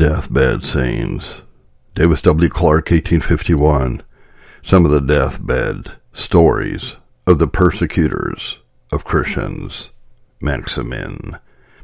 Deathbed Scenes. Davis W. Clarke, 1851. Some of the deathbed stories of the persecutors of Christians. Maximin,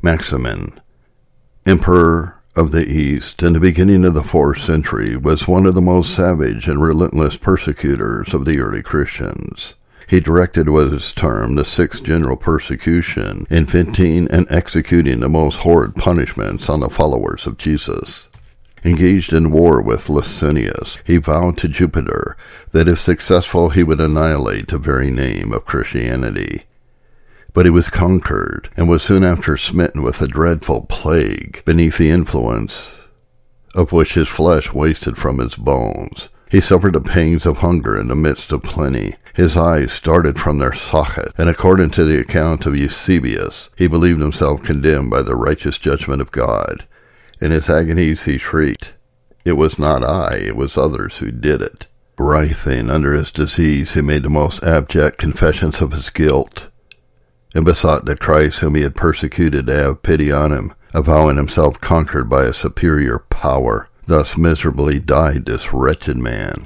Emperor of the East in the beginning of the 4th century, was one of the most savage and relentless persecutors of the early Christians. He directed what is termed the Sixth General Persecution, inventing and executing the most horrid punishments on the followers of Jesus. Engaged in war with Licinius, he vowed to Jupiter that if successful he would annihilate the very name of Christianity. But he was conquered, and was soon after smitten with a dreadful plague, beneath the influence of which his flesh wasted from his bones. He suffered the pangs of hunger in the midst of plenty. His eyes started from their socket, and according to the account of Eusebius, he believed himself condemned by the righteous judgment of God. In his agonies he shrieked, "It was not I, it was others who did it." Writhing under his disease, he made the most abject confessions of his guilt, and besought the Christ whom he had persecuted to have pity on him, avowing himself conquered by a superior power. Thus miserably died this wretched man.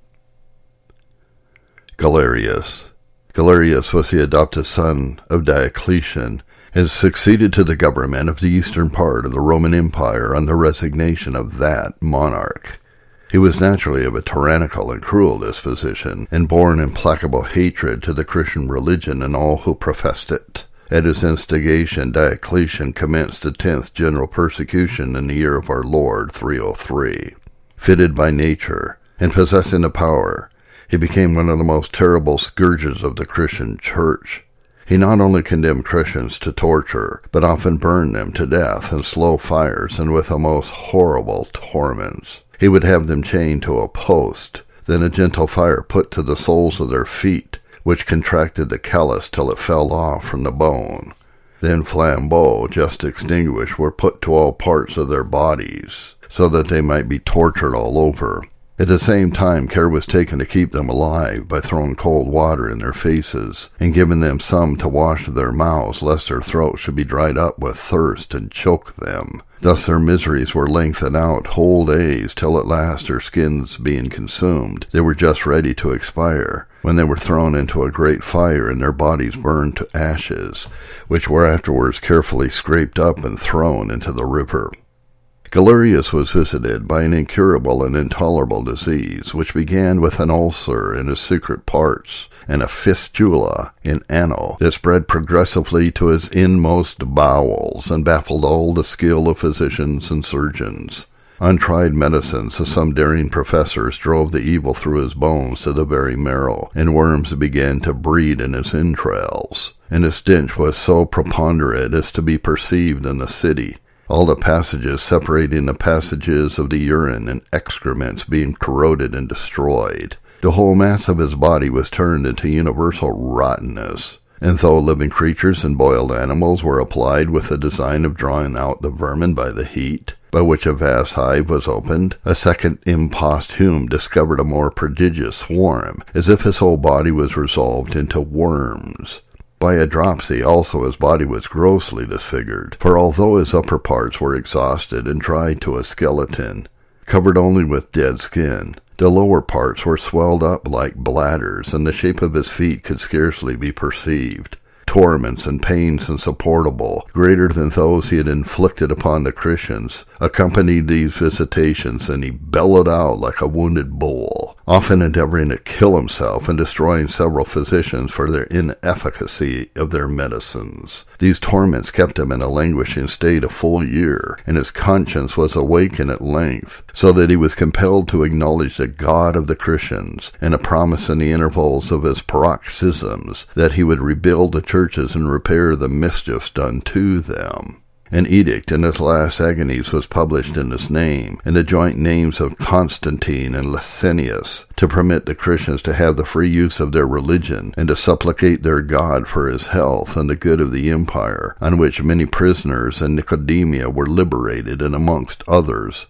Galerius. Galerius was the adopted son of Diocletian, and succeeded to the government of the eastern part of the Roman Empire on the resignation of that monarch. He was naturally of a tyrannical and cruel disposition, and bore an implacable hatred to the Christian religion and all who professed it. At his instigation, Diocletian commenced the 10th general persecution in the year of our Lord 303. Fitted by nature, and possessing the power, he became one of the most terrible scourges of the Christian church. He not only condemned Christians to torture, but often burned them to death in slow fires and with the most horrible torments. He would have them chained to a post, then a gentle fire put to the soles of their feet, which contracted the callus till it fell off from the bone. Then flambeaux, just extinguished, were put to all parts of their bodies, so that they might be tortured all over. At the same time, care was taken to keep them alive by throwing cold water in their faces, and giving them some to wash their mouths, lest their throats should be dried up with thirst and choke them. Thus their miseries were lengthened out whole days, till at last, their skins being consumed, they were just ready to expire, when they were thrown into a great fire and their bodies burned to ashes, which were afterwards carefully scraped up and thrown into the river. Galerius was visited by an incurable and intolerable disease, which began with an ulcer in his secret parts and a fistula in ano that spread progressively to his inmost bowels and baffled all the skill of physicians and surgeons. Untried medicines of some daring professors drove the evil through his bones to the very marrow, and worms began to breed in his entrails, and his stench was so preponderant as to be perceived in the city, all the passages separating the passages of the urine and excrements being corroded and destroyed. The whole mass of his body was turned into universal rottenness, and though living creatures and boiled animals were applied with the design of drawing out the vermin by the heat, by which a vast hive was opened, a second imposthume discovered a more prodigious swarm, as if his whole body was resolved into worms. By a dropsy also his body was grossly disfigured, for although his upper parts were exhausted and dried to a skeleton, covered only with dead skin, the lower parts were swelled up like bladders, and the shape of his feet could scarcely be perceived. Torments and pains insupportable, greater than those he had inflicted upon the Christians, accompanied these visitations, and he bellowed out like a wounded bull, often endeavoring to kill himself and destroying several physicians for their inefficacy of their medicines. These torments kept him in a languishing state a full year, and his conscience was awakened at length, so that he was compelled to acknowledge the God of the Christians, and a promise in the intervals of his paroxysms that he would rebuild the churches and repair the mischiefs done to them. An edict in his last agonies was published in his name, and the joint names of Constantine and Licinius, to permit the Christians to have the free use of their religion, and to supplicate their God for his health and the good of the empire, on which many prisoners in Nicodemia were liberated, and amongst others,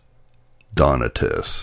Donatus.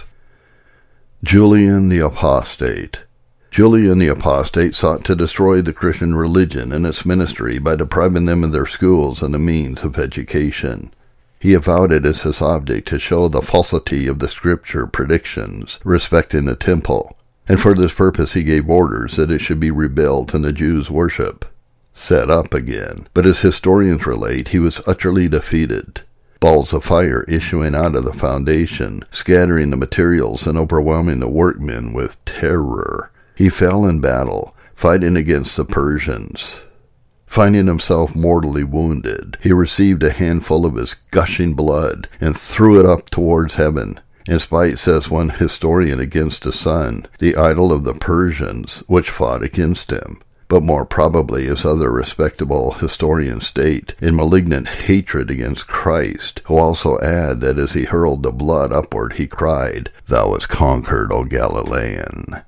Julian the Apostate. Julian the Apostate sought to destroy the Christian religion and its ministry by depriving them of their schools and the means of education. He avowed it as his object to show the falsity of the scripture predictions respecting the temple, and for this purpose he gave orders that it should be rebuilt and the Jews' worship set up again. But as historians relate, he was utterly defeated. Balls of fire issuing out of the foundation, scattering the materials and overwhelming the workmen with terror. He fell in battle, fighting against the Persians. Finding himself mortally wounded, he received a handful of his gushing blood and threw it up towards heaven, in spite, says one historian, against the sun, the idol of the Persians, which fought against him. But more probably, as other respectable historians state, in malignant hatred against Christ, who also add that as he hurled the blood upward, he cried, "Thou hast conquered, O Galilean."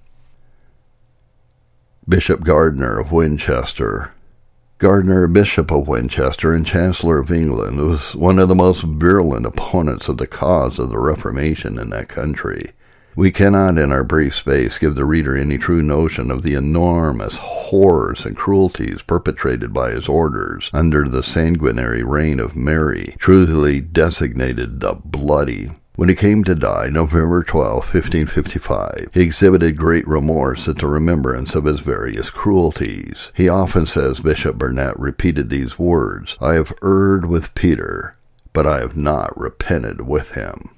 Bishop Gardiner of Winchester. Gardiner, Bishop of Winchester and Chancellor of England, was one of the most virulent opponents of the cause of the Reformation in that country. We cannot, in our brief space, give the reader any true notion of the enormous horrors and cruelties perpetrated by his orders under the sanguinary reign of Mary, truly designated the Bloody. When he came to die, November 12, 1555, he exhibited great remorse at the remembrance of his various cruelties. He often says Bishop Burnet repeated these words, "I have erred with Peter, but I have not repented with him."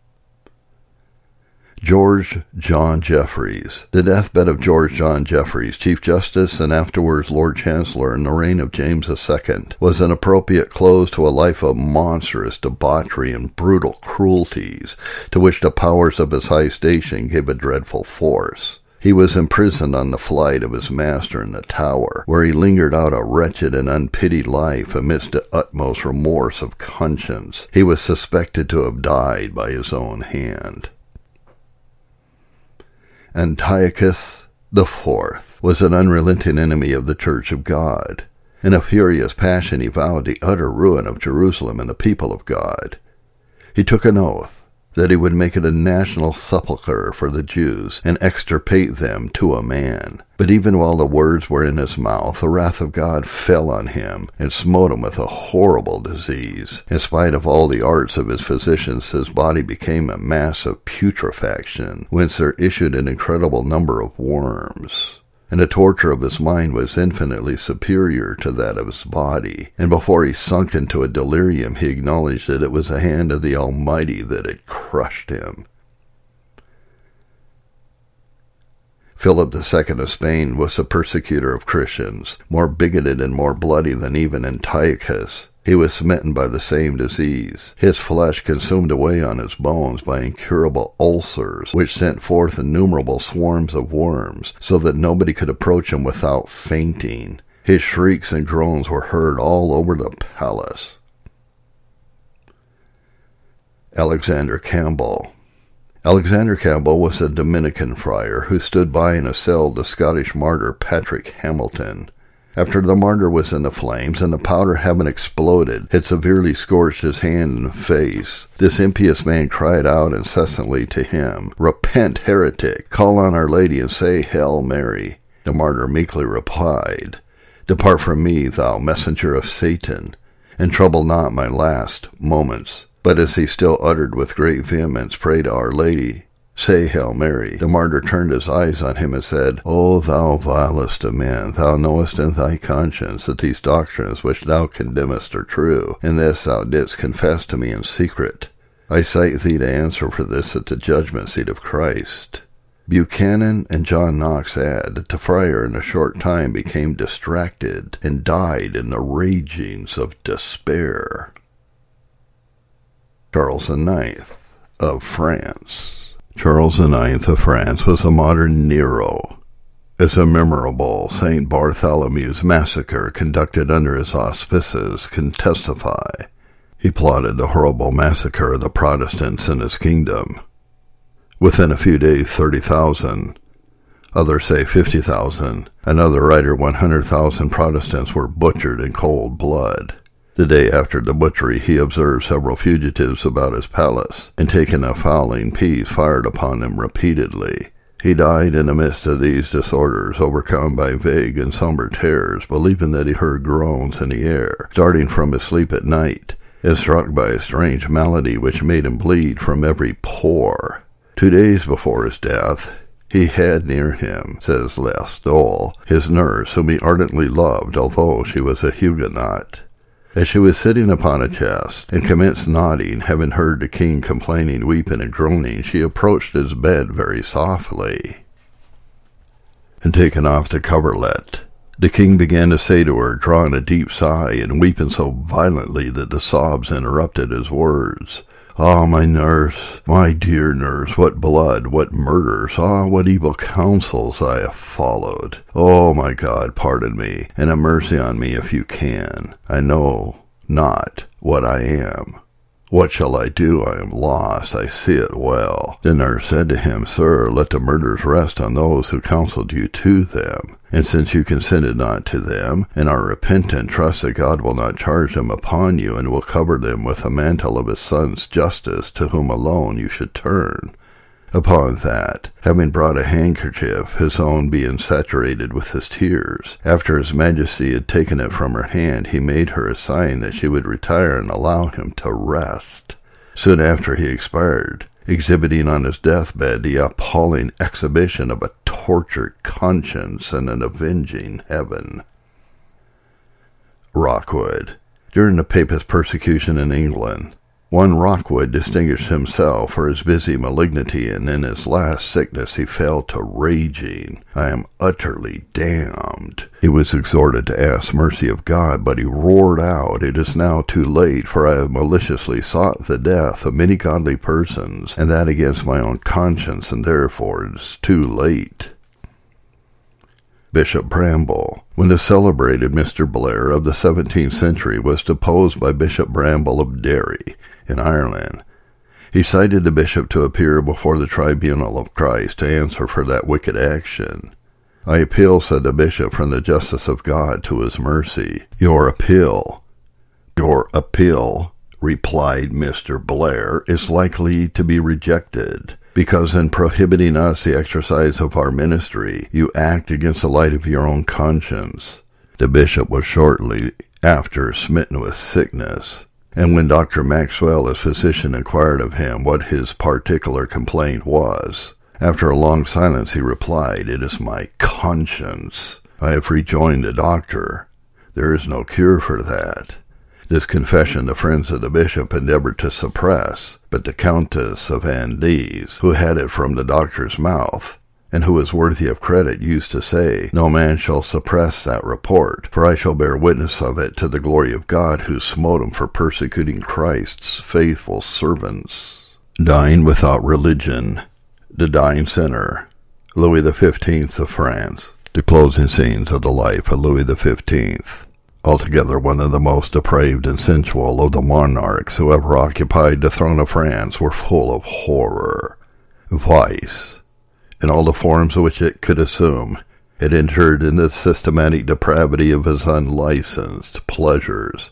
George John Jeffreys. The deathbed of George John Jeffreys, Chief Justice and afterwards Lord Chancellor in the reign of James II, was an appropriate close to a life of monstrous debauchery and brutal cruelties, to which the powers of his high station gave a dreadful force. He was imprisoned on the flight of his master in the Tower, where he lingered out a wretched and unpitied life amidst the utmost remorse of conscience. He was suspected to have died by his own hand. Antiochus IV was an unrelenting enemy of the Church of God. In a furious passion he vowed the utter ruin of Jerusalem and the people of God. He took an oath that he would make it a national sepulchre for the Jews and extirpate them to a man. But even while the words were in his mouth, the wrath of God fell on him and smote him with a horrible disease. In spite of all the arts of his physicians, his body became a mass of putrefaction, whence there issued an incredible number of worms. And the torture of his mind was infinitely superior to that of his body, and before he sunk into a delirium he acknowledged that it was the hand of the Almighty that had crushed him. Philip II of Spain was a persecutor of Christians, more bigoted and more bloody than even Antiochus. He was smitten by the same disease, his flesh consumed away on his bones by incurable ulcers, which sent forth innumerable swarms of worms, so that nobody could approach him without fainting. His shrieks and groans were heard all over the palace. Alexander Campbell. Alexander Campbell was a Dominican friar who stood by in a cell the Scottish martyr Patrick Hamilton. After the martyr was in the flames and the powder, having exploded, had severely scorched his hand and face, this impious man cried out incessantly to him, "Repent, heretic! Call on Our Lady and say Hail Mary." The martyr meekly replied, "Depart from me, thou messenger of Satan, and trouble not my last moments." But as he still uttered with great vehemence, "Pray to Our Lady, say Hail Mary," the martyr turned his eyes on him and said, "O thou vilest of men, thou knowest in thy conscience that these doctrines which thou condemnest are true, and this thou didst confess to me in secret. I cite thee to answer for this at the judgment seat of Christ." Buchanan and John Knox add that the friar in a short time became distracted and died in the ragings of despair. Charles IX of France. Charles IX of France was a modern Nero. As a memorable St. Bartholomew's massacre conducted under his auspices can testify, he plotted the horrible massacre of the Protestants in his kingdom. Within a few days, 30,000, others say 50,000, another writer 100,000 Protestants were butchered in cold blood. The day after the butchery, he observed several fugitives about his palace, and taking a fowling piece, fired upon them repeatedly. He died in the midst of these disorders, overcome by vague and somber terrors, believing that he heard groans in the air, starting from his sleep at night, and struck by a strange malady which made him bleed from every pore. 2 days before his death, he had near him, says Lestole, his nurse, whom he ardently loved, although she was a Huguenot. As she was sitting upon a chest, and commenced nodding, having heard the king complaining, weeping, and groaning, she approached his bed very softly, and taking off the coverlet, the king began to say to her, drawing a deep sigh, and weeping so violently that the sobs interrupted his words, "Ah, my nurse, my dear nurse, what blood, what murders, ah, what evil counsels I have followed. Oh, my God, pardon me, and have mercy on me if you can. I know not what I am. What shall I do? I am lost. I see it well." The nurse said to him, "Sir, let the murders rest on those who counseled you to them. And since you consented not to them, and are repentant, trust that God will not charge them upon you, and will cover them with the mantle of his Son's justice, to whom alone you should turn." Upon that, having brought a handkerchief, his own being saturated with his tears, after his majesty had taken it from her hand, he made her a sign that she would retire and allow him to rest. Soon after he expired, exhibiting on his deathbed the appalling exhibition of a tortured conscience and an avenging heaven. Rockwood. During the Papist persecution in England, one Rockwood distinguished himself for his busy malignity, and in his last sickness he fell to raging, "I am utterly damned." He was exhorted to ask mercy of God, but he roared out, "It is now too late, for I have maliciously sought the death of many godly persons, and that against my own conscience, and therefore it is too late." Bishop Bramble. When the celebrated Mr. Blair of the 17th century was deposed by Bishop Bramble of Derry, in Ireland, he cited the bishop to appear before the tribunal of Christ to answer for that wicked action. "I appeal," said the bishop, "from the justice of God to his mercy." Your appeal, replied Mr. Blair, "is likely to be rejected, because in prohibiting us the exercise of our ministry, you act against the light of your own conscience." The bishop was shortly after smitten with sickness, and when Dr. Maxwell, his physician, inquired of him what his particular complaint was, after a long silence he replied, "It is my conscience." I have rejoined the doctor. There is no cure for that. This confession the friends of the bishop endeavored to suppress, but the Countess of Andes, who had it from the doctor's mouth, and who was worthy of credit, used to say, "No man shall suppress that report, for I shall bear witness of it to the glory of God, who smote him for persecuting Christ's faithful servants." Dying without religion. The Dying Sinner. Louis XV of France. The closing scenes of the life of Louis XV. Altogether one of the most depraved and sensual of the monarchs who ever occupied the throne of France, were full of horror. Vice, in all the forms which it could assume, had entered in the systematic depravity of his unlicensed pleasures.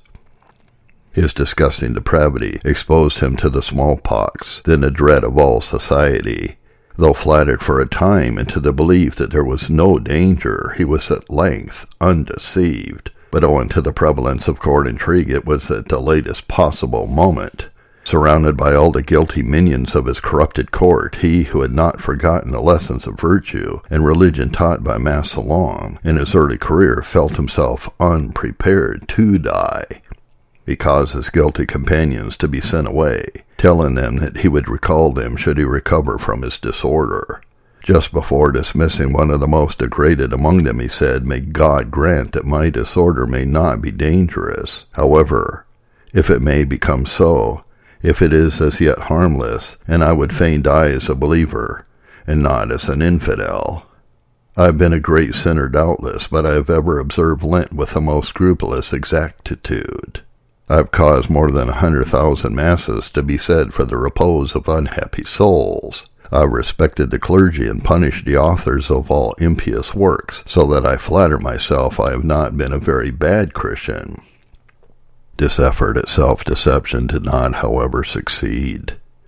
His disgusting depravity exposed him to the smallpox, then the dread of all society. Though flattered for a time into the belief that there was no danger, he was at length undeceived. But owing to the prevalence of court intrigue, it was at the latest possible moment. Surrounded by all the guilty minions of his corrupted court, he who had not forgotten the lessons of virtue and religion taught by Massillon in his early career, felt himself unprepared to die. He caused his guilty companions to be sent away, telling them that he would recall them should he recover from his disorder. Just before dismissing one of the most degraded among them, he said, "May God grant that my disorder may not be dangerous. However, if it may become so, if it is as yet harmless, and I would fain die as a believer, and not as an infidel. I have been a great sinner doubtless, but I have ever observed Lent with the most scrupulous exactitude. I have caused more than 100,000 masses to be said for the repose of unhappy souls. I respected the clergy and punished the authors of all impious works, so that I flatter myself I have not been a very bad Christian." This effort at self-deception did not, however, succeed.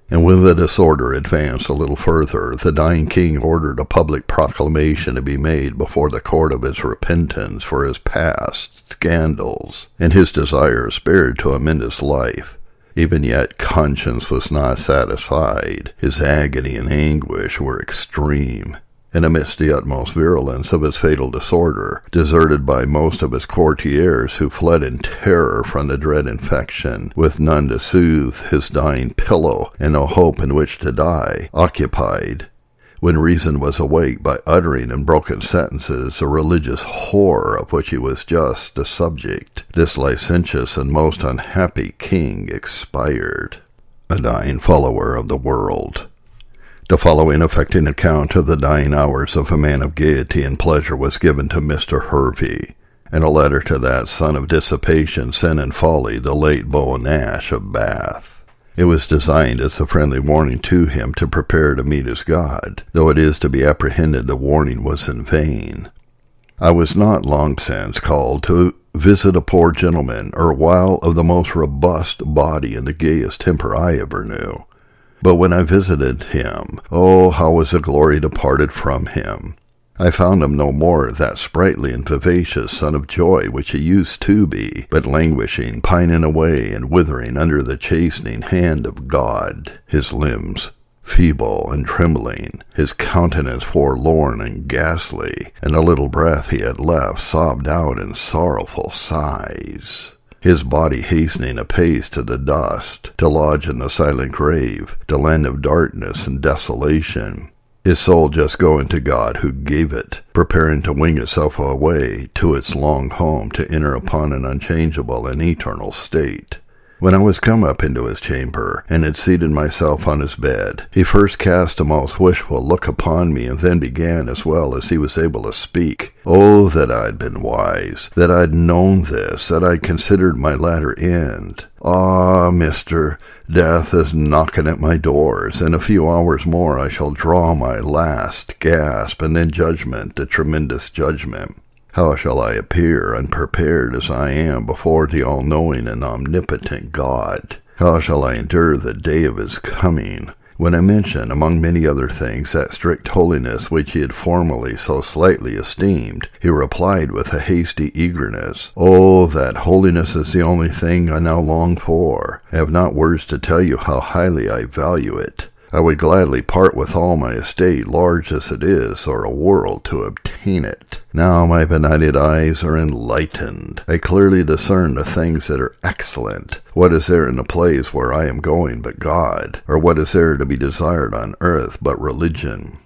And when the disorder advanced a little further, the dying king ordered a public proclamation to be made before the court of his repentance for his past scandals, and his desire spared to amend his life. Even yet conscience was not satisfied. His agony and anguish were extreme. And amidst the utmost virulence of his fatal disorder, deserted by most of his courtiers who fled in terror from the dread infection, with none to soothe his dying pillow and no hope in which to die, occupied, when reason was awake by uttering in broken sentences a religious horror of which he was just the subject, this licentious and most unhappy king expired, a dying follower of the world. The following affecting account of the dying hours of a man of gaiety and pleasure was given to Mr. Hervey, and a letter to that son of dissipation, sin, and folly, the late Beau Nash of Bath. It was designed as a friendly warning to him to prepare to meet his God, though it is to be apprehended the warning was in vain. I was not long since called to visit a poor gentleman, erewhile of the most robust body and the gayest temper I ever knew. But when I visited him, oh, how was the glory departed from him! I found him no more that sprightly and vivacious son of joy which he used to be, but languishing, pining away, and withering under the chastening hand of God, his limbs feeble and trembling, his countenance forlorn and ghastly, and the little breath he had left sobbed out in sorrowful sighs. His body hastening apace to the dust, to lodge in the silent grave, the land of darkness and desolation. His soul just going to God who gave it, preparing to wing itself away to its long home to enter upon an unchangeable and eternal state. When I was come up into his chamber, and had seated myself on his bed, he first cast a most wishful look upon me, and then began, as well as he was able to speak. Oh, that I'd been wise, that I'd known this, that I'd considered my latter end. Ah, mister, death is knocking at my doors. In a few hours more I shall draw my last gasp, and then judgment, the tremendous judgment. How shall I appear, unprepared as I am, before the all-knowing and omnipotent God? How shall I endure the day of his coming? When I mentioned, among many other things, that strict holiness which he had formerly so slightly esteemed, he replied with a hasty eagerness, "Oh, that holiness is the only thing I now long for. I have not words to tell you how highly I value it. I would gladly part with all my estate, large as it is, or a world to obtain it. Now my benighted eyes are enlightened. I clearly discern the things that are excellent. What is there in the place where I am going but God? Or what is there to be desired on earth but religion?"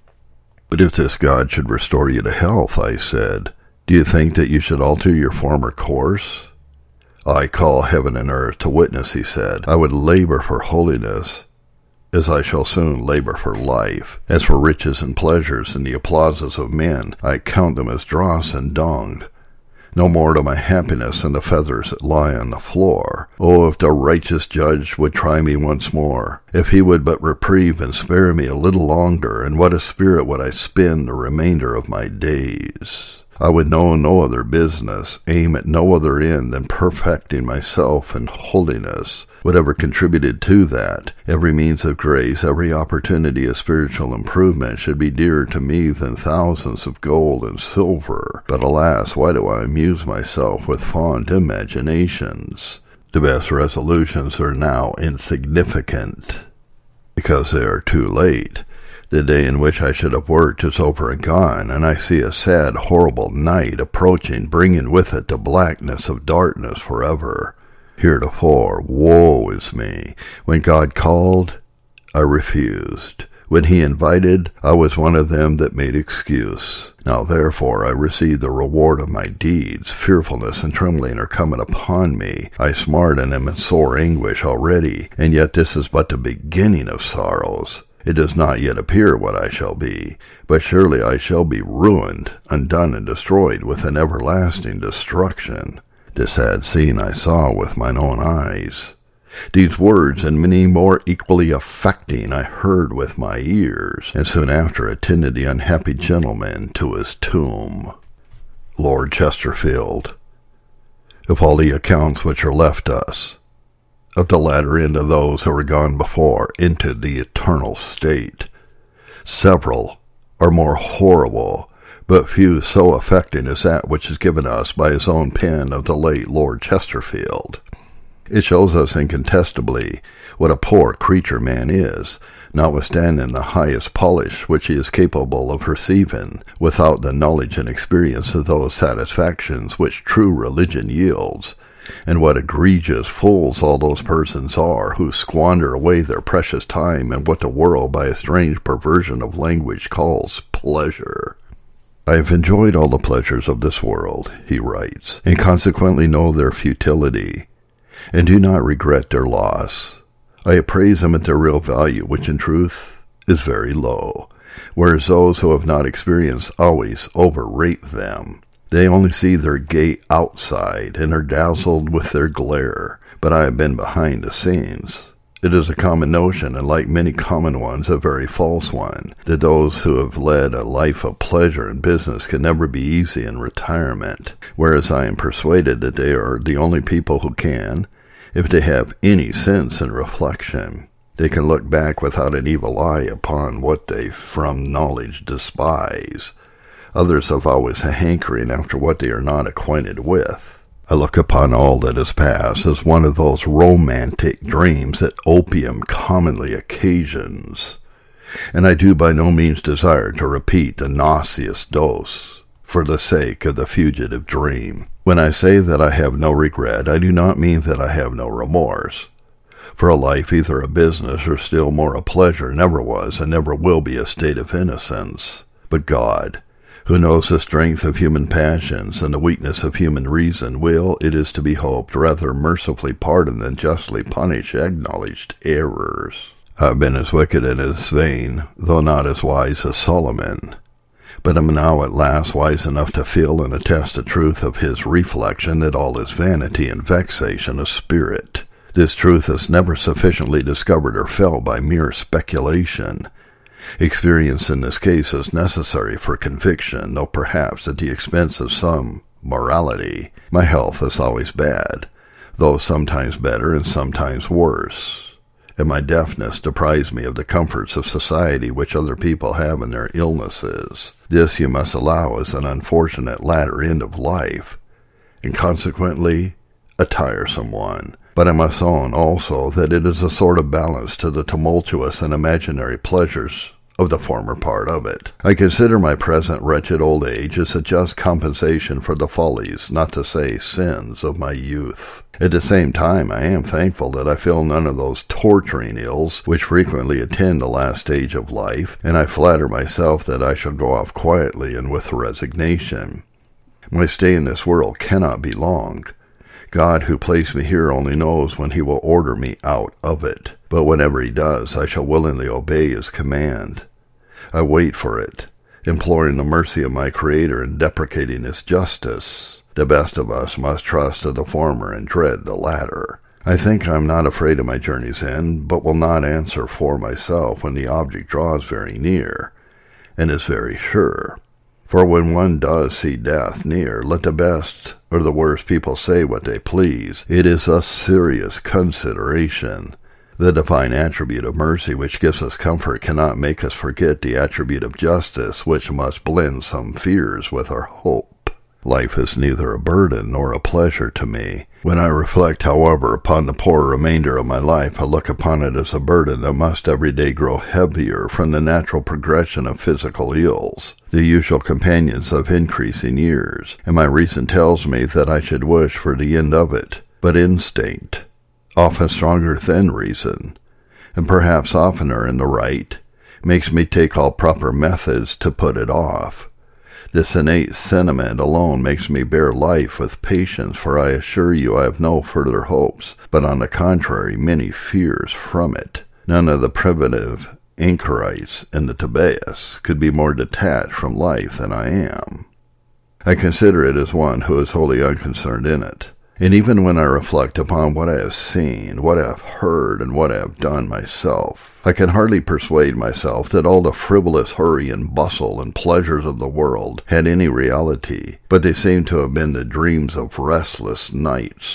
"But if this God should restore you to health," I said, "do you think that you should alter your former course?" "I call heaven and earth to witness," he said. "I would labor for holiness, as I shall soon labor for life. As for riches and pleasures and the applauses of men, I count them as dross and dung. No more to my happiness than the feathers that lie on the floor. Oh, if the righteous judge would try me once more, if he would but reprieve and spare me a little longer, in what a spirit would I spend the remainder of my days! I would know no other business, aim at no other end than perfecting myself in holiness. Whatever contributed to that, every means of grace, every opportunity of spiritual improvement should be dearer to me than thousands of gold and silver. But alas, why do I amuse myself with fond imaginations? The best resolutions are now insignificant, because they are too late. The day in which I should have worked is over and gone, and I see a sad, horrible night approaching, bringing with it the blackness of darkness forever. Heretofore, woe is me. When God called, I refused. When he invited, I was one of them that made excuse. Now therefore I receive the reward of my deeds. Fearfulness and trembling are coming upon me. I smart and am in sore anguish already, and yet this is but the beginning of sorrows. It does not yet appear what I shall be, but surely I shall be ruined, undone, and destroyed with an everlasting destruction. This sad scene I saw with mine own eyes. These words and many more equally affecting I heard with my ears, and soon after attended the unhappy gentleman to his tomb. Lord Chesterfield. Of all the accounts which are left us, of the latter end of those who were gone before into the eternal state. Several are more horrible, but few so affecting as that which is given us by his own pen of the late Lord Chesterfield. It shows us incontestably what a poor creature man is, notwithstanding the highest polish which he is capable of receiving, without the knowledge and experience of those satisfactions which true religion yields, and what egregious fools all those persons are who squander away their precious time in what the world by a strange perversion of language calls pleasure. I have enjoyed all the pleasures of this world, he writes, and consequently know their futility, and do not regret their loss. I appraise them at their real value, which in truth is very low, whereas those who have not experienced always overrate them. They only see their gay outside and are dazzled with their glare, but I have been behind the scenes. It is a common notion, and like many common ones, a very false one, that those who have led a life of pleasure and business can never be easy in retirement, whereas I am persuaded that they are the only people who can, if they have any sense and reflection. They can look back without an evil eye upon what they from knowledge despise. Others have always a hankering after what they are not acquainted with. I look upon all that is past as one of those romantic dreams that opium commonly occasions, and I do by no means desire to repeat the nauseous dose for the sake of the fugitive dream. When I say that I have no regret, I do not mean that I have no remorse, for a life either a business or still more a pleasure never was and never will be a state of innocence. But God, who knows the strength of human passions and the weakness of human reason, will, it is to be hoped, rather mercifully pardon than justly punish acknowledged errors. I have been as wicked and as vain, though not as wise as Solomon, but am now at last wise enough to feel and attest the truth of his reflection that all is vanity and vexation of spirit. This truth is never sufficiently discovered or felt by mere speculation. Experience in this case is necessary for conviction, though perhaps at the expense of some morality. My health is always bad, though sometimes better and sometimes worse, and my deafness deprives me of the comforts of society which other people have in their illnesses. This you must allow is an unfortunate latter end of life, and consequently a tiresome one. But I must own also that it is a sort of balance to the tumultuous and imaginary pleasures of the former part of it. I consider my present wretched old age as a just compensation for the follies, not to say sins, of my youth. At the same time, I am thankful that I feel none of those torturing ills which frequently attend the last stage of life, and I flatter myself that I shall go off quietly and with resignation. My stay in this world cannot be long. God who placed me here only knows when he will order me out of it, but whenever he does, I shall willingly obey his command. I wait for it, imploring the mercy of my Creator and deprecating his justice. The best of us must trust to the former and dread the latter. I think I am not afraid of my journey's end, but will not answer for myself when the object draws very near, and is very sure. For when one does see death near, let the best or the worst people say what they please, it is a serious consideration. The divine attribute of mercy which gives us comfort cannot make us forget the attribute of justice which must blend some fears with our hope. Life is neither a burden nor a pleasure to me. When I reflect, however, upon the poor remainder of my life, I look upon it as a burden that must every day grow heavier from the natural progression of physical ills, the usual companions of increasing years, and my reason tells me that I should wish for the end of it, but instinct, often stronger than reason, and perhaps oftener in the right, makes me take all proper methods to put it off. This innate sentiment alone makes me bear life with patience, for I assure you I have no further hopes, but on the contrary many fears from it. None of the primitive anchorites and the Tibaeus could be more detached from life than I am. I consider it as one who is wholly unconcerned in it. And even when I reflect upon what I have seen, what I have heard, and what I have done myself, I can hardly persuade myself that all the frivolous hurry and bustle and pleasures of the world had any reality, but they seem to have been the dreams of restless nights,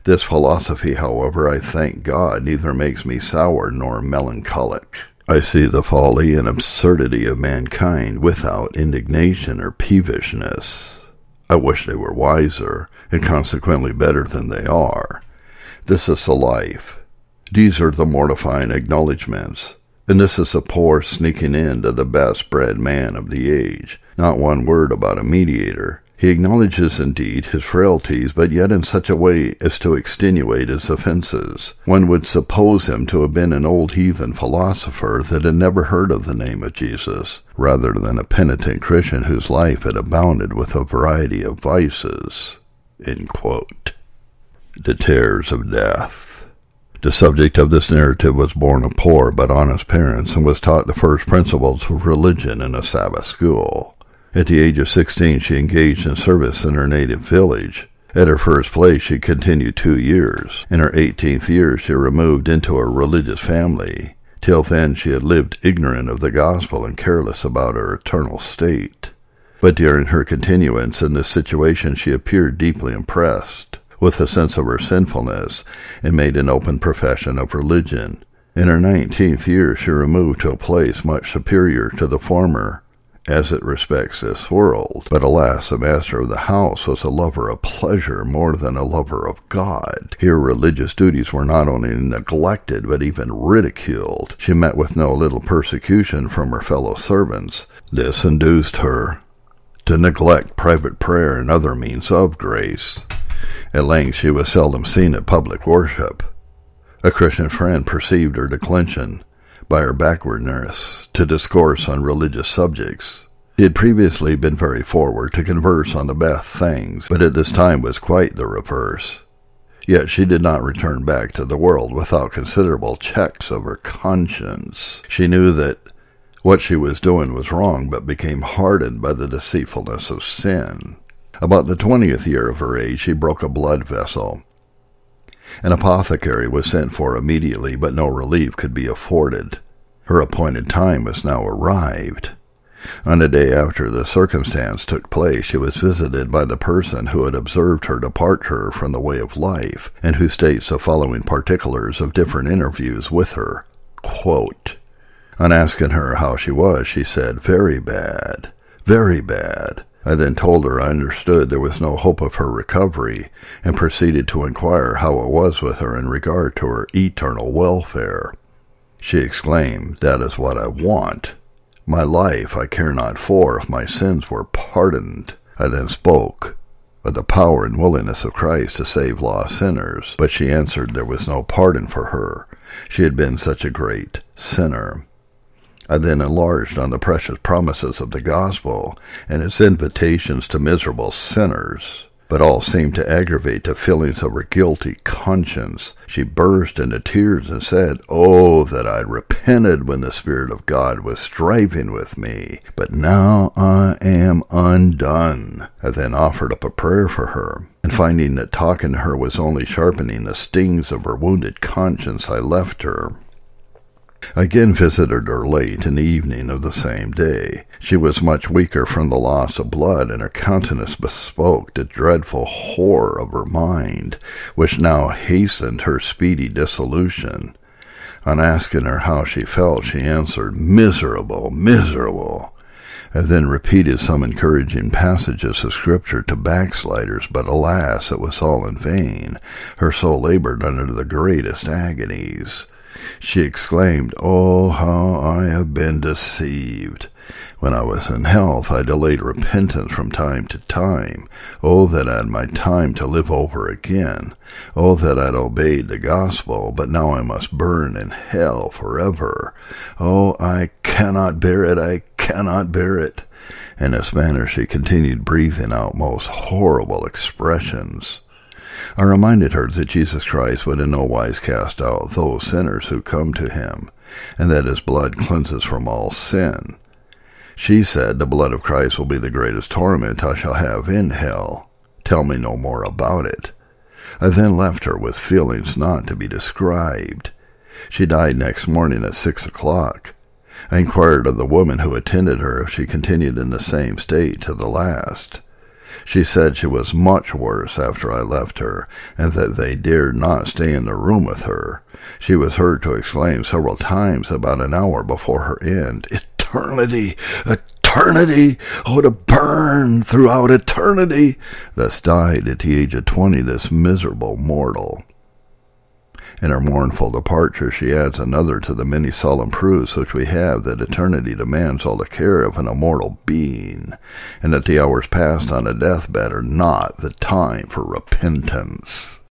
This philosophy, however, I thank God, neither makes me sour nor melancholic. I see the folly and absurdity of mankind without indignation or peevishness. I wish they were wiser, and consequently better than they are. This is the life. These are the mortifying acknowledgments. And this is the poor sneaking in to the best-bred man of the age. Not one word about a mediator. He acknowledges indeed his frailties, but yet in such a way as to extenuate his offenses. One would suppose him to have been an old heathen philosopher that had never heard of the name of Jesus, rather than a penitent Christian whose life had abounded with a variety of vices. End quote. The Terrors of Death. The subject of this narrative was born of poor but honest parents and was taught the first principles of religion in a Sabbath school. At the age of 16, she engaged in service in her native village. At her first place, she continued 2 years. In her 18th year, she removed into a religious family. Till then, she had lived ignorant of the gospel and careless about her eternal state. But during her continuance in this situation, she appeared deeply impressed with a sense of her sinfulness and made an open profession of religion. In her 19th year, she removed to a place much superior to the former, as it respects this world. But alas, the master of the house was a lover of pleasure more than a lover of God. Here religious duties were not only neglected, but even ridiculed. She met with no little persecution from her fellow servants. This induced her to neglect private prayer and other means of grace. At length she was seldom seen at public worship. A Christian friend perceived her declension by her backwardness to discourse on religious subjects. She had previously been very forward to converse on the best things, but at this time was quite the reverse. Yet she did not return back to the world without considerable checks of her conscience. She knew that what she was doing was wrong, but became hardened by the deceitfulness of sin. About the 20th year of her age, she broke a blood vessel. An apothecary was sent for immediately, but no relief could be afforded. Her appointed time was now arrived. On the day after the circumstance took place, she was visited by the person who had observed her departure from the way of life, and who states the following particulars of different interviews with her. Quote, on asking her how she was, she said, "Very bad, very bad." I then told her I understood there was no hope of her recovery, and proceeded to inquire how it was with her in regard to her eternal welfare. She exclaimed, "That is what I want. My life I care not for if my sins were pardoned." I then spoke of the power and willingness of Christ to save lost sinners, but she answered there was no pardon for her. She had been such a great sinner. I then enlarged on the precious promises of the gospel and its invitations to miserable sinners, but all seemed to aggravate the feelings of her guilty conscience. She burst into tears and said, "Oh, that I'd repented when the Spirit of God was striving with me, but now I am undone." I then offered up a prayer for her, and finding that talking to her was only sharpening the stings of her wounded conscience, I left her. I again visited her late in the evening of the same day. She was much weaker from the loss of blood, and her countenance bespoke the dreadful horror of her mind, which now hastened her speedy dissolution. On asking her how she felt, she answered, "Miserable, miserable." I then repeated some encouraging passages of Scripture to backsliders, but alas, it was all in vain. Her soul labored under the greatest agonies. She exclaimed, "Oh, how I have been deceived! When I was in health, I delayed repentance from time to time. Oh, that I had my time to live over again. Oh, that I'd obeyed the gospel, but now I must burn in hell forever. Oh, I cannot bear it, I cannot bear it." In this manner she continued, breathing out most horrible expressions. I reminded her that Jesus Christ would in no wise cast out those sinners who come to him, and that his blood cleanses from all sin. She said, "The blood of Christ will be the greatest torment I shall have in hell. Tell me no more about it." I then left her with feelings not to be described. She died next morning at 6 o'clock. I inquired of the woman who attended her if she continued in the same state to the last. She said she was much worse after I left her, and that they dared not stay in the room with her. She was heard to exclaim several times about an hour before her end, "Eternity! Eternity! Oh, to burn throughout eternity!" Thus died at the age of 20 this miserable mortal. In her mournful departure, she adds another to the many solemn proofs which we have that eternity demands all the care of an immortal being, and that the hours passed on a deathbed are not the time for repentance.